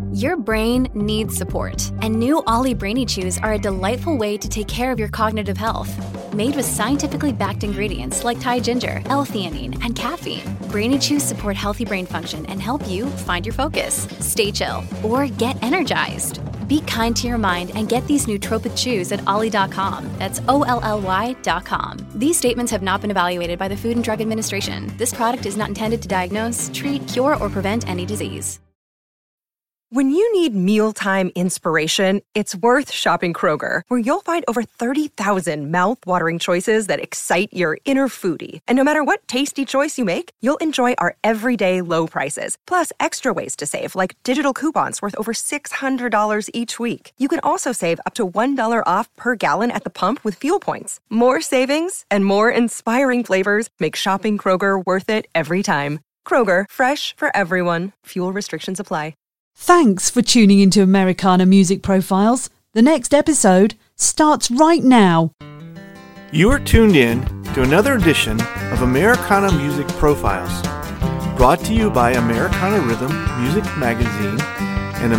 Your brain needs support, and new Ollie Brainy Chews are a delightful way to take care of your cognitive health. Made with scientifically backed ingredients like Thai ginger, L-theanine, and caffeine, Brainy Chews support healthy brain function and help you find your focus, stay chill, or get energized. Be kind to your mind and get these nootropic chews at ollie.com. That's OLLY.com. These statements have not been evaluated by the Food and Drug Administration. This product is not intended to diagnose, treat, cure, or prevent any disease. When you need mealtime inspiration, it's worth shopping Kroger, where you'll find over 30,000 mouth-watering choices that excite your inner foodie. And no matter what tasty choice you make, you'll enjoy our everyday low prices, plus extra ways to save, like digital coupons worth over $600 each week. You can also save up to $1 off per gallon at the pump with fuel points. More savings and more inspiring flavors make shopping Kroger worth it every time. Kroger, fresh for everyone. Fuel restrictions apply. Thanks for tuning into Americana Music Profiles. The next episode starts right now. You are tuned in to another edition of Americana Music Profiles, brought to you by Americana Rhythm Music Magazine and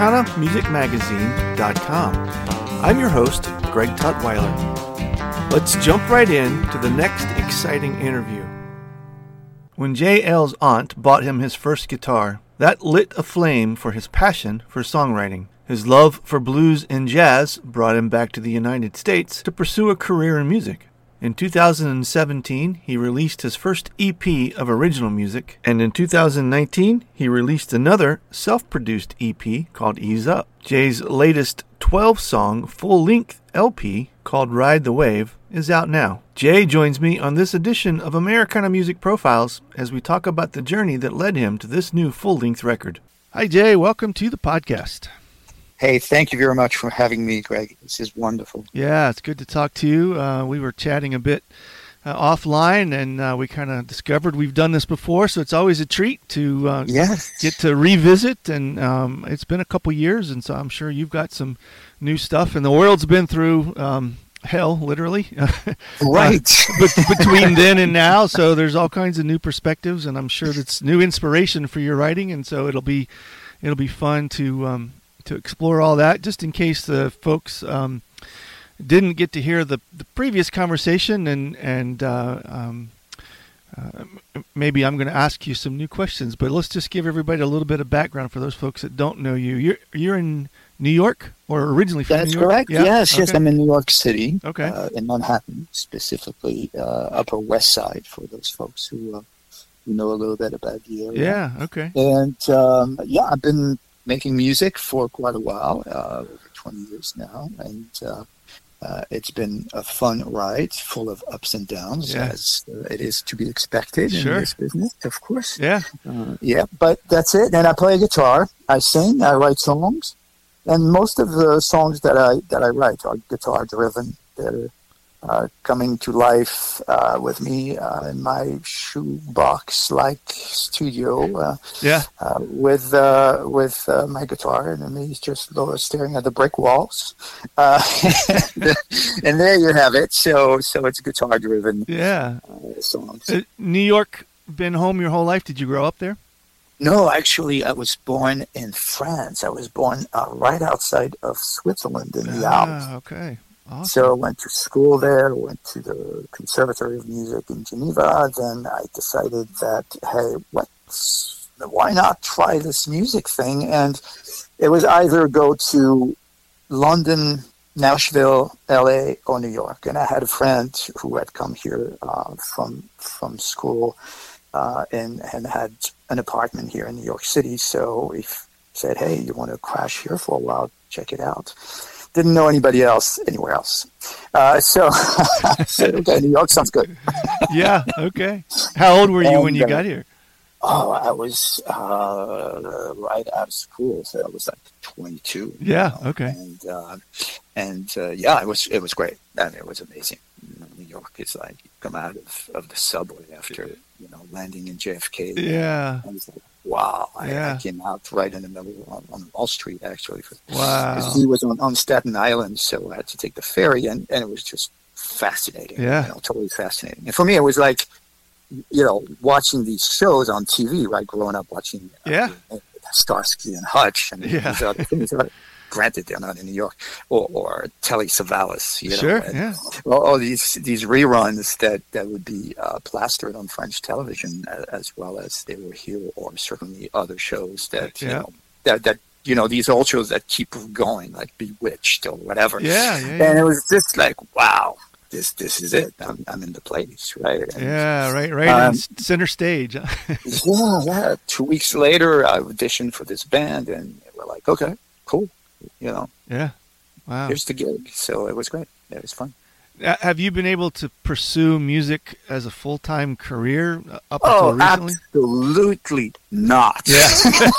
AmericanaMusicMagazine.com. I'm your host, Greg Tutwiler. Let's jump right in to the next exciting interview. When J.L.'s aunt bought him his first guitar, that lit a flame for his passion for songwriting. His love for blues and jazz brought him back to the United States to pursue a career in music. In 2017, he released his first EP of original music, and in 2019, he released another self-produced EP called Ease Up. Jay's latest 12-song full-length LP called Ride the Wave is out now. Jay joins me on this edition of Americana Music Profiles as we talk about the journey that led him to this new full-length record. Hi, Jay. Welcome to the podcast. Hey, thank you very much for having me, Greg. This is wonderful. Yeah, it's good to talk to you. We were chatting a bit offline, and we kind of discovered we've done this before, so it's always a treat to get to revisit. And it's been a couple years, and so I'm sure you've got some new stuff. And the world's been through hell, literally. Right. But between then and now, so there's all kinds of new perspectives, and I'm sure that's new inspiration for your writing. And so it'll be fun to explore all that. Just in case the folks didn't get to hear the previous conversation, and maybe I'm going to ask you some new questions, but let's just give everybody a little bit of background for those folks that don't know you. You're in New York, or originally from That's New York? Correct. Yeah? Yes, I'm in New York City. Okay. In Manhattan, specifically Upper West Side, for those folks who know a little bit about the area. Yeah, okay. And I've been making music for quite a while, over 20 years now, and it's been a fun ride, full of ups and downs, as it is to be expected in this business, of course. Yeah. But that's it. And I play guitar, I sing, I write songs, and most of the songs that I write are guitar-driven. They're coming to life with me in my shoebox-like studio with my guitar, and me just staring at the brick walls. And there you have it. So it's guitar-driven songs. New York been home your whole life? Did you grow up there? No, actually, I was born in France. I was born right outside of Switzerland in the Alps. Okay. Awesome. So I went to school there, went to the Conservatory of Music in Geneva. Then I decided that, hey, why not try this music thing? And it was either go to London, Nashville, LA, or New York. And I had a friend who had come here from school and had an apartment here in New York City. So he said, hey, you want to crash here for a while? Check it out. Didn't know anybody else anywhere else. So I said, okay, New York sounds good. Yeah, okay. How old were you when you got here? Oh, I was right out of school, so I was like 22. Yeah, okay. And it was great. And it was amazing. New York is like, you come out of the subway after, landing in JFK. Yeah. And it's like, wow. I came out right in the middle on Wall Street, actually. Wow. Because he was on Staten Island, so I had to take the ferry, and it was just fascinating. Yeah. Totally fascinating. And for me, it was like, watching these shows on TV, right? Growing up watching Starsky and Hutch and Yeah. these other things. Granted, they're not in New York, or Telly Savalas, you know, Sure, and yeah. all these reruns that would be plastered on French television, as well as they were here, or certainly other shows that Yeah. that you know, these old shows that keep going, like Bewitched or whatever. Yeah. And it was just like, wow, this is it. I'm in the place, right? And, Yeah, right in center stage. yeah. 2 weeks later, I auditioned for this band, and we're like, okay, cool. You know, Yeah. Wow. here's the gig. So it was great. It was fun. Have you been able to pursue music as a full-time career up until recently? Absolutely not. Yeah.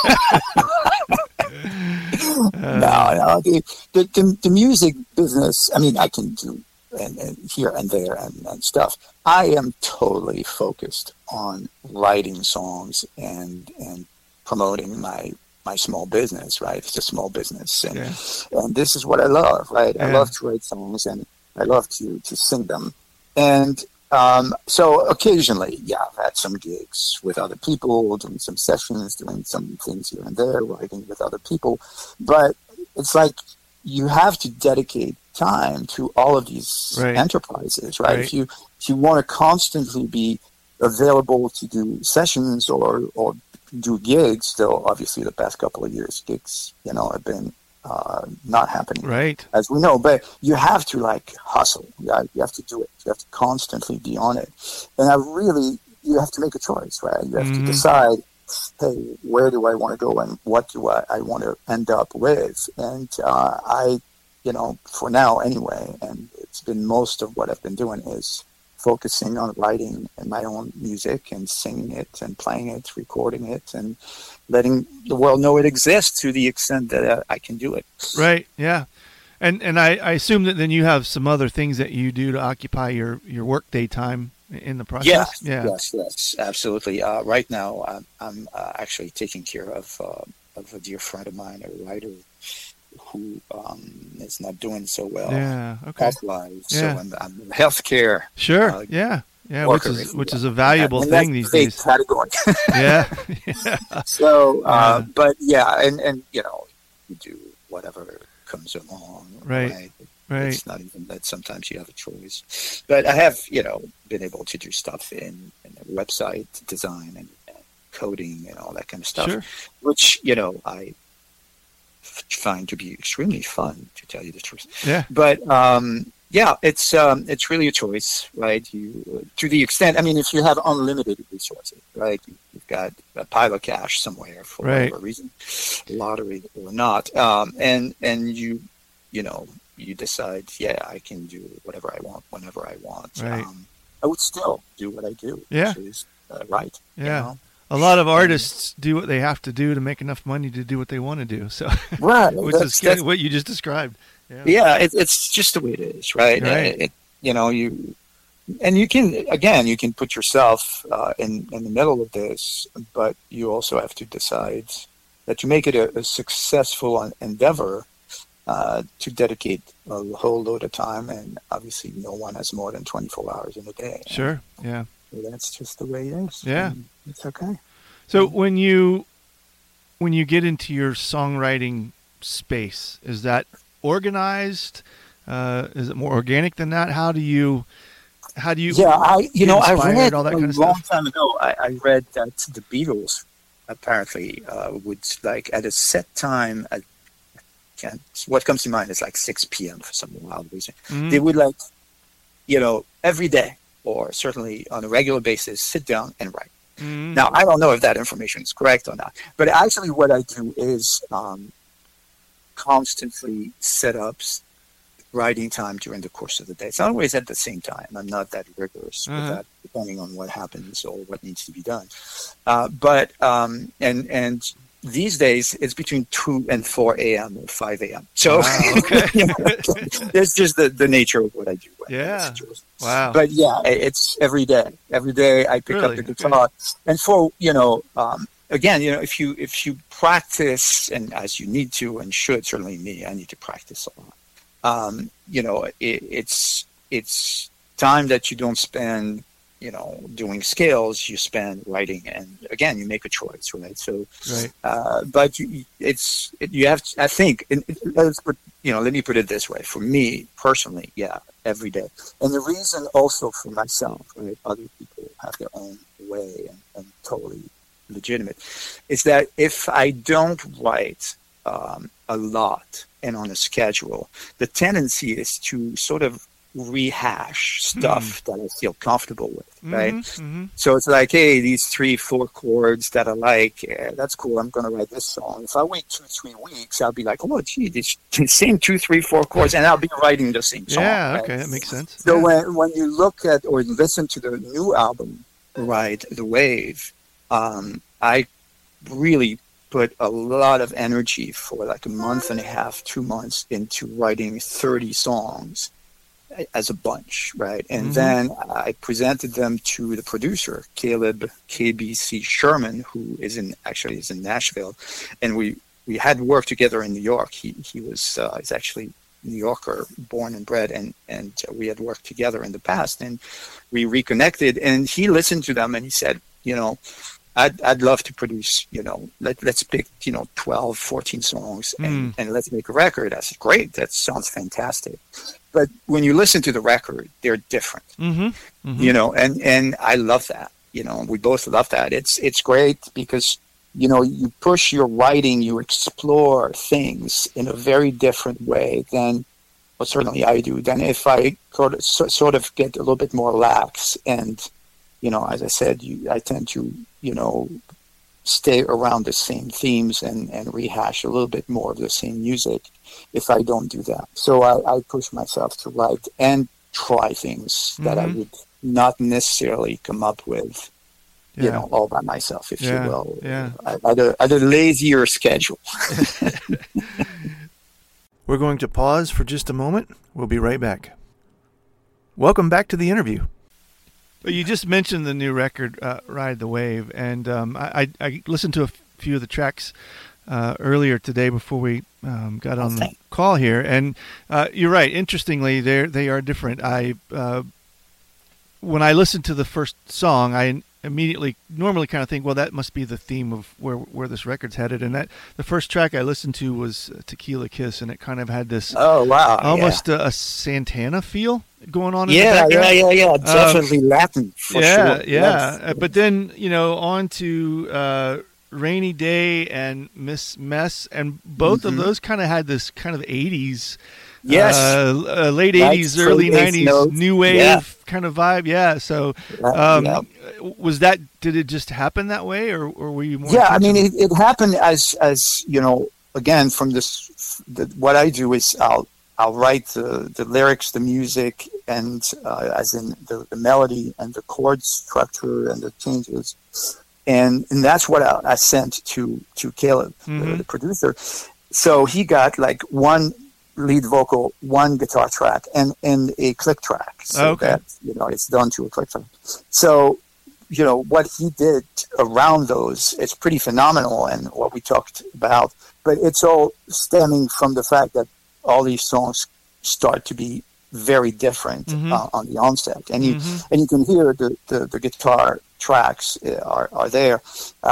No. The music business, I mean, I can do and here and there and stuff. I am totally focused on writing songs and promoting my small business, right? It's a small business. And this is what I love, right? Yeah. I love to write songs, and I love to sing them. And so occasionally, yeah, I've had some gigs with other people, doing some sessions, doing some things here and there, writing with other people. But it's like you have to dedicate time to all of these enterprises, right? If you want to constantly be available to do sessions or do gigs, though obviously the past couple of years gigs, you know, have been not happening, Right. as we know. But you have to like hustle. You have to do it. You have to constantly be on it. And you have to make a choice, right? You have to decide, hey, where do I want to go and what do I want to end up with? And I, you know, for now anyway, and it's been most of what I've been doing is focusing on writing my own music and singing it and playing it, recording it, and letting the world know it exists to the extent that I can do it. Right. Yeah. And I assume that then you have some other things that you do to occupy your workday time in the process. Yes, absolutely. Right now, I'm actually taking care of a dear friend of mine, a writer who is not doing so well. Yeah. Okay. Health-wise. Yeah. So I'm healthcare. Sure. Yeah. Which is a valuable thing these days. Category. Yeah. So, but yeah, and you know, you do whatever comes along. Right. It's not even that sometimes you have a choice. But I have, you know, been able to do stuff in website design and coding and all that kind of stuff, Sure. which, you know, I find to be extremely fun, to tell you the truth. Yeah. But yeah, it's really a choice, right? You, to the extent, I mean, if you have unlimited resources, right? You've got a pile of cash somewhere for whatever reason, lottery or not, and you know, you decide, yeah, I can do whatever I want whenever I want. Right. I would still do what I do. Yeah. Which is right. Yeah. You know? A lot of artists do what they have to do to make enough money to do what they want to do. So, right. which is what you just described. Yeah, it's just the way it is, right? You know, you can put yourself in the middle of this, but you also have to decide that to make it a successful endeavor, to dedicate a whole load of time, and obviously no one has more than 24 hours in a day. Sure, yeah. So that's just the way it is. Yeah. And it's okay. So when you get into your songwriting space, is that organized? Is it more organic than that? How do you Yeah, I read all that kind of long stuff? time ago. I read that the Beatles apparently would, like, at a set time what comes to mind is like 6 p.m. for some wild reason. Mm-hmm. They would, like, you know, every day or certainly on a regular basis sit down and write. Mm-hmm. Now, I don't know if that information is correct or not, but actually what I do is constantly set up writing time during the course of the day. It's not always at the same time. I'm not that rigorous with that, depending on what happens or what needs to be done. But these days it's between 2 and 4 a.m. or 5 a.m. So you know, it's just the nature of what I do. Yeah. Wow. But yeah, it's every day. Every day I pick up the guitar. Okay. And for, you know, again, you know, if you practice, and as you need to and should, certainly me, I need to practice a lot. You know, it's time that you don't spend doing scales, you spend writing, and again, you make a choice, right? So, Right. but you have, I think, let me put it this way. For me personally, yeah, every day. And the reason also for myself, right, other people have their own way and totally legitimate, is that if I don't write a lot and on a schedule, the tendency is to sort of rehash stuff that I feel comfortable with, right? Mm-hmm. So it's like, hey, these 3-4 chords that I like, that's cool, I'm going to write this song. If I wait 2-3 weeks, I'll be like, oh, gee, the same 2-3-4 chords, and I'll be writing the same song. Yeah, right? okay, that makes sense. So yeah. when you look at or listen to the new album, Ride the Wave, I really put a lot of energy for like a month and a half, 2 months into writing 30 songs as a bunch, right? And then I presented them to the producer, Caleb KBC Sherman, who is in Nashville, and we had worked together in New York. He was he's actually New Yorker, born and bred, and we had worked together in the past, and we reconnected. And he listened to them and he said, I'd love to produce, let's pick, 12, 14 songs and let's make a record. I said, great, that sounds fantastic. But when you listen to the record, they're different, and I love that, we both love that. It's great because, you push your writing, you explore things in a very different way than, well, certainly I do, than if I sort of get a little bit more lax. And, as I said, I tend to, stay around the same themes and rehash a little bit more of the same music if I don't do that. So I push myself to write and try things that I would not necessarily come up with, all by myself, if you will. Yeah. I'd a lazier schedule. We're going to pause for just a moment. We'll be right back. Welcome back to the interview. You just mentioned the new record, Ride the Wave, and I listened to a few of the tracks earlier today before we got on the call here, and you're right. Interestingly, they are different. When I listened to the first song, I normally kind of think, well, that must be the theme of where this record's headed. And that the first track I listened to was Tequila Kiss, and it kind of had this almost a Santana feel going on in the background. Yeah, definitely Latin for sure. Yeah. But then, on to Rainy Day and Miss Mess, and both of those kind of had this kind of 80s, late 80s, early 90s, new wave kind of vibe. Yeah. So was that, did it just happen that way, or were you more? Yeah, I mean, it happened as again, from this, what I do is I'll write the lyrics, the music, and as in the melody and the chord structure and the changes. And that's what I sent to Caleb, the producer. So he got like one lead vocal, one guitar track, and a click track. So that, it's done to a click track. So, what he did around those, it's pretty phenomenal, and what we talked about. But it's all stemming from the fact that all these songs start to be very different on the onset, and you can hear the guitar tracks are there.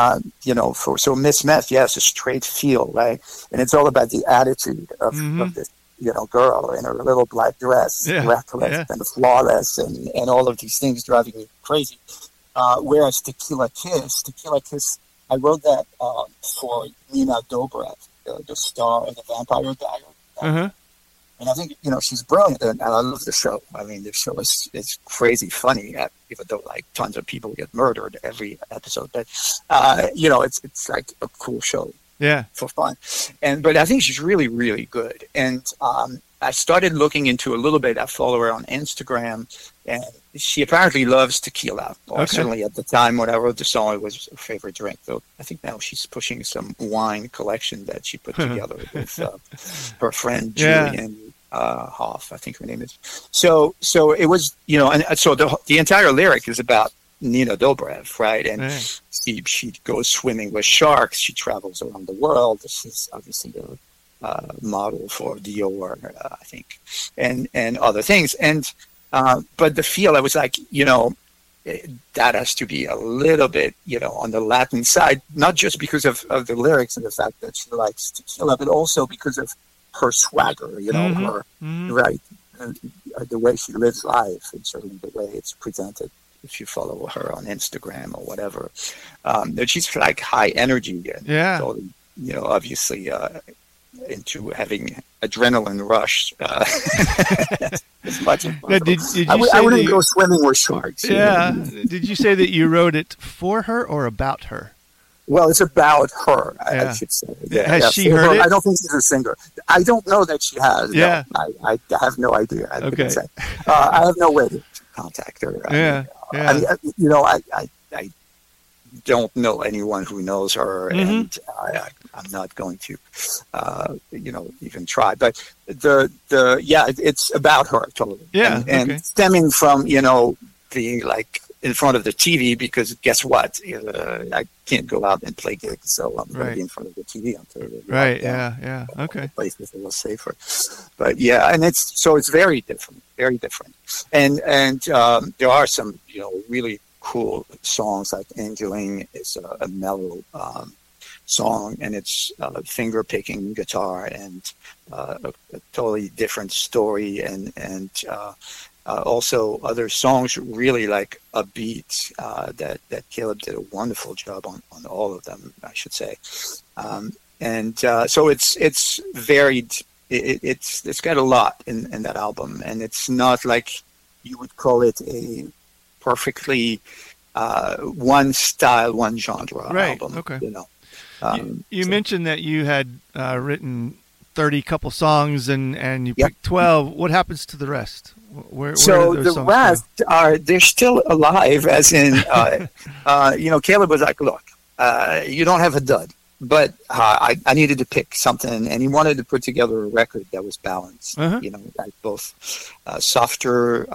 So Miss Meth, yes, a straight feel, right, and it's all about the attitude of this girl in her little black dress, reckless and flawless, and all of these things driving me crazy. Whereas Tequila Kiss, I wrote that for Nina Dobrev, the star of The Vampire Diaries. And I think, she's brilliant, and I love the show. I mean, the show is crazy funny, even though, like, tons of people get murdered every episode. But, it's like a cool show for fun. But I think she's really, really good. And I started looking into a little bit. I follow her on Instagram, and she apparently loves tequila. Or certainly at the time when I wrote the song, it was her favorite drink. Though I think now she's pushing some wine collection that she put together with her friend Julian Hoff, I think her name is. So it was, and so the entire lyric is about Nina Dobrev, right? And she goes swimming with sharks. She travels around the world. She's obviously a model for Dior, I think, and other things. And but the feel, I was like, that has to be a little bit, on the Latin side, not just because of the lyrics and the fact that she likes tequila, but also because of her swagger, her, right, the way she lives life, and certainly the way it's presented. If you follow her on Instagram or whatever, that she's like high energy and totally, obviously into having adrenaline rush as much as possible. Now, did you I wouldn't go swimming with sharks. Yeah. Did you say that you wrote it for her or about her? Well, it's about her, I should say. Has she heard it? I don't think she's a singer. I don't know that she has. Yeah. No, I have no idea. I couldn't say. I have no way to contact her. I don't know anyone who knows her, and I'm not going to, even try. But it's about her totally. Yeah, and stemming from being like in front of the TV, because guess what? I can't go out and play gigs, so I'm going to be in front of the TV until okay. Places a little safer, but and it's very different, and there are some really cool songs, like Angeling is a mellow song, and it's finger picking guitar and a totally different story, and also other songs really like a beat that Caleb did a wonderful job on all of them, I should say, and so it's varied. It's got a lot in that album, and it's not like you would call it a perfectly one style, one genre album. Okay. You mentioned that you had written 30 couple songs and you picked 12. What happens to the rest? Where so the rest they're still alive, as in Caleb was like, look, you don't have a dud, but I needed to pick something, and he wanted to put together a record that was balanced, like both softer,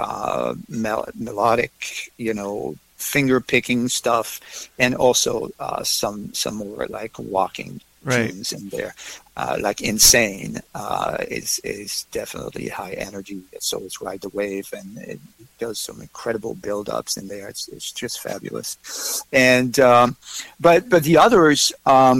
melodic, finger picking stuff, and also some more like walking tunes in there, like Insane is definitely high energy. So is Ride the Wave, and it does some incredible build-ups in there. It's just fabulous. And but the others,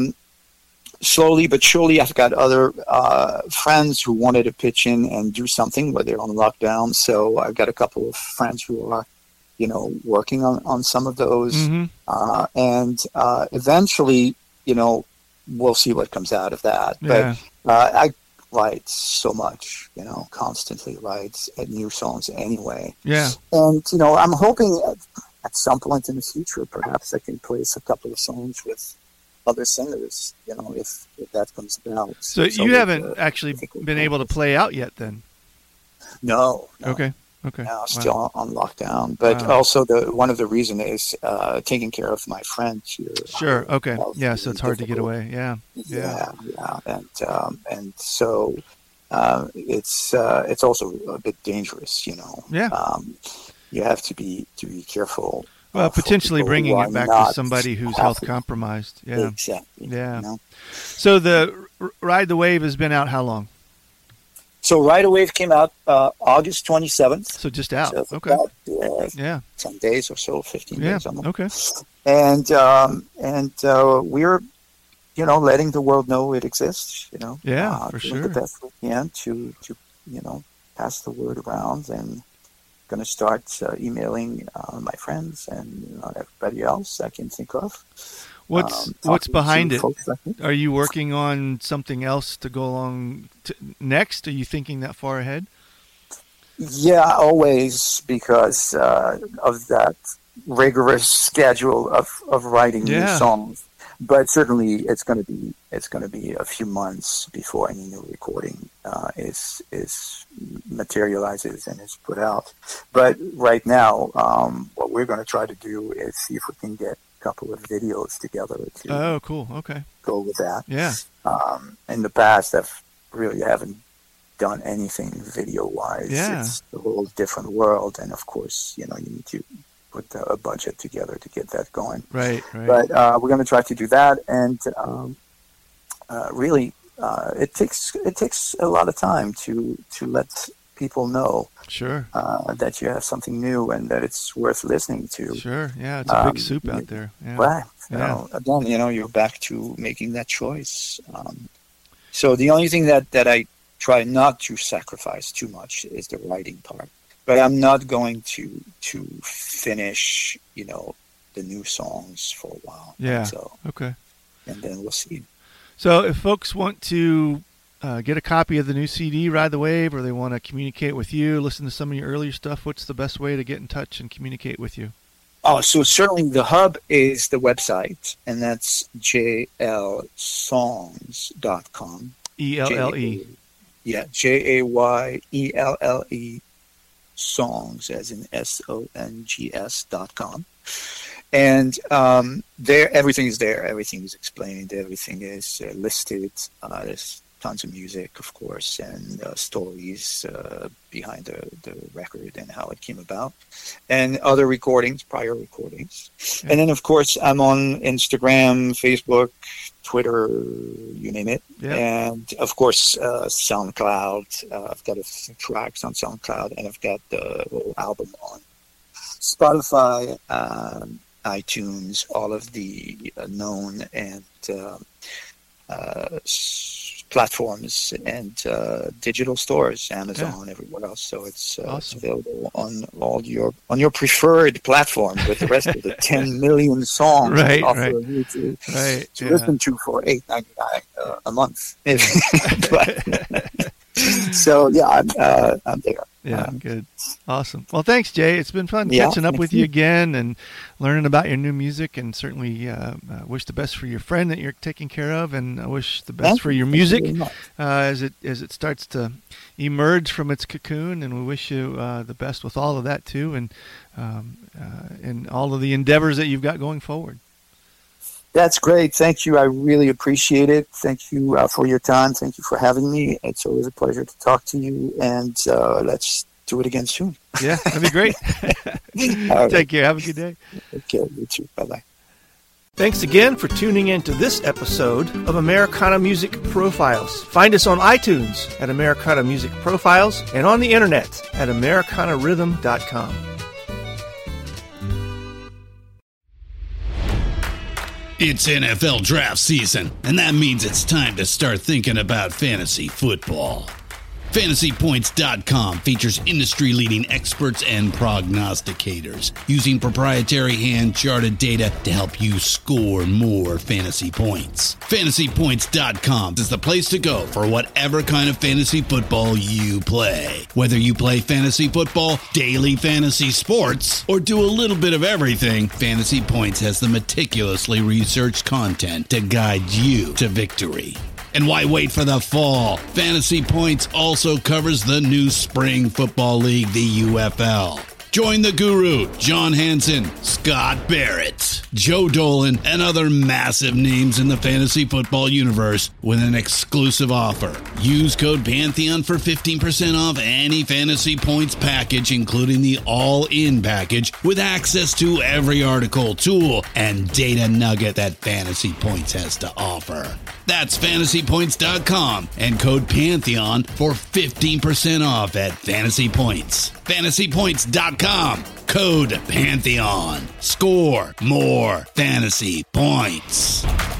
slowly but surely, I've got other friends who wanted to pitch in and do something, but they're on lockdown. So I've got a couple of friends who are working on some of those, and eventually, we'll see what comes out of that. But I write so much, constantly write new songs anyway. Yeah. And, I'm hoping at some point in the future, perhaps I can place a couple of songs with other singers, if that comes about. So you haven't actually been able to play out yet then? No. Okay. Now still on lockdown, but also one of the reasons is taking care of my friend here. Sure. Okay. Yeah. So it's hard to get away. Yeah. And so it's also a bit dangerous. Yeah. You have to be careful. Well, potentially bringing it back to somebody who's health compromised. Yeah. Exactly. Yeah. So the Ride the Wave has been out how long? So Ride the Wave came out August 27th. So just out. So okay. About, 10 days or so, 15 days. Okay. And we're, letting the world know it exists. Yeah, for sure. The best we can to pass the word around, and going to start emailing my friends and everybody else I can think of. What's behind it? Are you working on something else to go along next? Are you thinking that far ahead? Yeah, always, because of that rigorous schedule of writing new songs. But certainly, it's going to be a few months before any new recording is materializes and is put out. But right now, what we're going to try to do is see if we can get couple of videos together to cool. Okay. Go with that. Yeah. In the past, I haven't done anything video wise. Yeah. It's a whole different world, and of course, you need to put a budget together to get that going. Right. But we're going to try to do that, and really, it takes a lot of time to let people know Sure. that you have something new and that it's worth listening to. Sure. Yeah, it's a big soup out there. Yeah. Right. Yeah. Again, you're back to making that choice. So the only thing that I try not to sacrifice too much is the writing part. But I'm not going to finish, the new songs for a while. Yeah. So, okay. And then we'll see. So if folks want to get a copy of the new CD, Ride the Wave, or they want to communicate with you, listen to some of your earlier stuff, what's the best way to get in touch and communicate with you? Oh, so certainly the hub is the website, and that's jaylsongs.com. ELLE. Yeah, JAYELLE songs, as in SONGS.com. And there, everything is there. Everything is explained. Everything is listed. There's tons of music, of course, and stories behind the record and how it came about, and other recordings, prior recordings. Yeah. And then, of course, I'm on Instagram, Facebook, Twitter, you name it. Yeah. And, of course, SoundCloud. I've got a few tracks on SoundCloud, and I've got the whole album on Spotify, iTunes, all of the known and platforms and digital stores, Amazon, everywhere else. So it's available on your preferred platform with the rest of the 10 million songs offer you to listen to for $8.99 a month. So yeah, I'm there. Yeah, good. Awesome. Well, thanks, Jay. It's been fun catching up with you again and learning about your new music, and certainly wish the best for your friend that you're taking care of, and I wish the best for your music as it starts to emerge from its cocoon, and we wish you the best with all of that too, and all of the endeavors that you've got going forward. That's great. Thank you. I really appreciate it. Thank you for your time. Thank you for having me. It's always a pleasure to talk to you, and let's do it again soon. Yeah, that'd be great. Take care. Have a good day. Okay, you too. Bye-bye. Thanks again for tuning in to this episode of Americana Music Profiles. Find us on iTunes at Americana Music Profiles and on the internet at AmericanaRhythm.com. It's NFL draft season, and that means it's time to start thinking about fantasy football. FantasyPoints.com features industry-leading experts and prognosticators using proprietary hand-charted data to help you score more fantasy points. FantasyPoints.com is the place to go for whatever kind of fantasy football you play. Whether you play fantasy football, daily fantasy sports, or do a little bit of everything, Fantasy Points has the meticulously researched content to guide you to victory. And why wait for the fall? Fantasy Points also covers the new spring football league, the UFL. Join the guru, John Hansen, Scott Barrett, Joe Dolan, and other massive names in the fantasy football universe with an exclusive offer. Use code Pantheon for 15% off any Fantasy Points package, including the all-in package, with access to every article, tool, and data nugget that Fantasy Points has to offer. That's FantasyPoints.com and code Pantheon for 15% off at Fantasy Points. FantasyPoints.com, code Pantheon. Score more fantasy points.